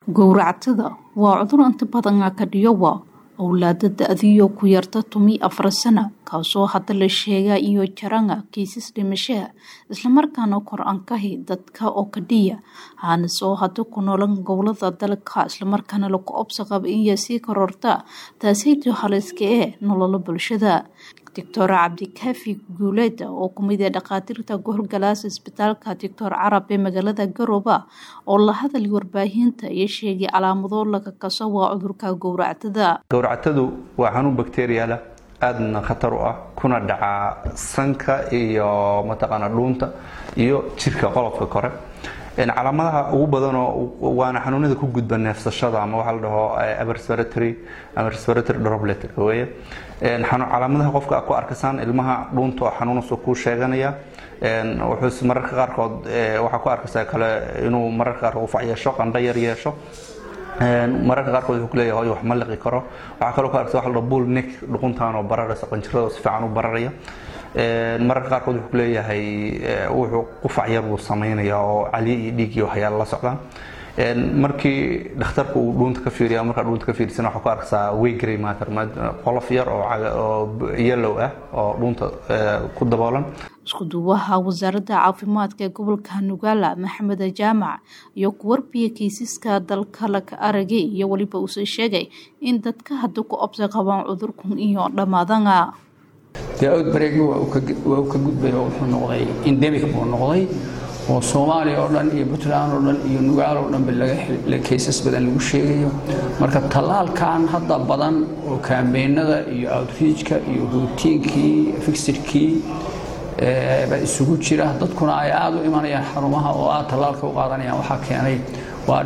Gowractada waa cudur inta badan ka dhiyowa awlaadda da'diyo ku yarta 14 sano kaasoo hadda la sheegay iyo jaranga kiisas dhimasho isla markaana kor aan ka hay dadka oo ka dhiya aan soo hadda ku noolan gobolada dalka isla markaana la ku obsaqab in si kororta taasaytu haliska nolol bulshada Dr. Cabdikaafi Guuleed oo kumid ah dhaqaatiirta gobolkaas isbitaalka Dr. Carab ee magaalada Garowe oo la hadlay warbaahinta iyo sheegay calaamado laga kasoo waa cudurka gowractada. Gowractadu waa xanuun bakteeriyaal aadna khatar u ah kuna dhaca sanka iyo mataqaana dhuunta iyo jirka qolofka kore. calaamadaha ugu badan oo waana xanuunada ku gudba neefsashada ama waxa la dhaho respiratory droplet weeye calaamadaha qofka ku arkaysan ilmaha dhuunta xanuun soo ku sheeganaya wuxuu mararka qaarkood waxa ku arkaysaa kale inuu mararka qaar qufac yeesho qandho yar yeesho mararka qaarkood wuxuu leeyahay wax ma liqi karo waxa kale oo ku arkaysaa waxa la dhaho bull neck dhuuntaan oo bararaysa qanjirada si fiican u bararaya mararka qaarkood wuxuu leeyahay wuxuu qufac yar uu sameeynaya oo cali iyo dhiig iyo waxyaalo la socdaan markii dhakhtarku uu dhuunta ka fiiriyo marka dhuunta ka fiirsana waxa ku arkaysaa way gray matter qolof yar oo yellow ah oo dhuunta ku daboolan isku duwaha wasaaradda caafimaadka gobolka Nugala Maxamed Jaamac iyo ku warbiye kiisaska dalka la ka aragay iyo waliba uu sheegay in dadka hadda ku obsaqabaan cudurkan iyo dhamaadanga outbreak waa ka gudbay oo wuxuu noqday endemic buu noqday oo Soomaaliya oo dhan iyo Puntland oo dhan iyo Nugaal oo dhan la cases badan lagu sheegayo marka talaalkan hadda badan oo campaignada iyo outreachka iyo routine-kii fixed-kii ba isugu jira dadkuna ay aad u imanayaan xarumaha oo aad talaalka u qaadanayaan waxa keenay waa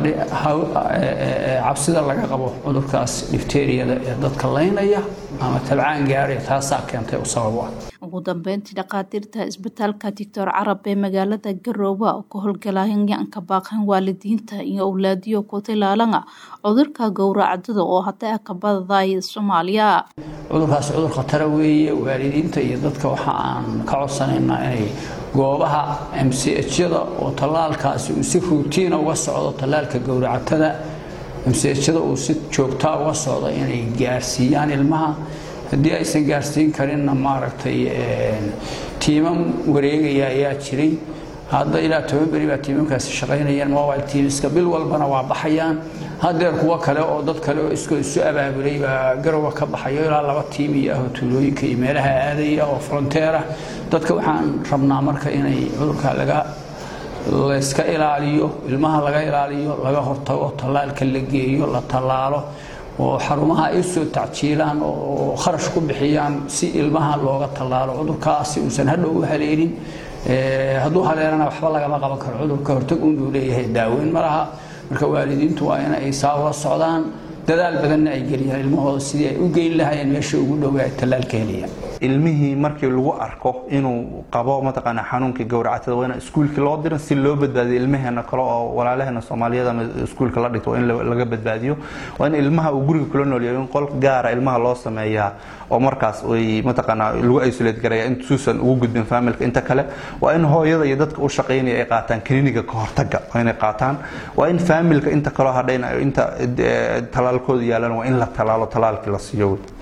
cabsida laga qabo cudurkaas difteeriyada ee dadka leynaya ama tabcaan gaaray taas keentay u sabab ah ugu dambeyntii dhaqaatiirta isbitaalka Dr. Carab ee magaalada Garowe oo ka howlgalayaan ka baaqan waalidiinta iyo awlaadiyo ku tilaalana cudurka gowracada oo hadda ka badday Soomaaliya cudurkaas cudur khatar weeye waalidiinta iyo dadka waxa aan ka codsanaynaa inay goobaha MCH-da oo talaalkaasi uu si routine uga socdo talaalka gowracada MCH-da uu si joogto ah uga socdo inay gaarsiiyaan ilmaha hadii aysan gaarsiin karin maaragtay tiimam wareegaya ayaa jiray hadda ilaa 10 bari baa tiimamkaasi shaqaynayaan mobile teamska bil walbana waa baxayaan hadeer kuwa kale oo dad kale oo isu abaabulay baa Garowe ka baxayo ilaa 2 tiim iyo tuulooyinka iyo meelaha aadaya oo frontier ah dadka waxaan rabnaa marka inay cudurka la iska ilaaliyo ilmaha laga ilaaliyo laga hortago talaalka la geeyo la talaalo oo xarumaha ay soo tacjiilaan oo kharash ku bixiyaan si ilmaha looga talaalo cudurkaasi uusan hadhow u haleelin hadduu haleelana waxba laga qaban karo cudurka hortag uu leeyahay daaweyn malaha marka waalidiintu waa in ay saawa socdaan dadaal badan ay geliyaan ilmahooda sidii ay u geyn lahaayeen meesha ugu dhow ee talaalka heliyaan ilmihii markii lagu arko inuu qabo mataqaana xanuunka gowracada waa in iskuulka loo diray si loo badbaadiyo ilmaheena kale oo walaalaheena Soomaaliyeed ama iskuulka la dhigto in laga badbaadiyo waa in ilmaha uu guriga kula nool yahay in qol gaar ah ilmaha loo sameeyaa oo markaas ay mataqaana lagu isolate gareeyo intuusan ugu gudbin familka inta kale waa in hooyada iyo dadka u shaqeynaya ay qaataan kliniga ka hortaga waa in ay qaataan waa in familka inta kale hadhayna inta talaalkooda yaalan waa in la talaalo talaalkii la siiyo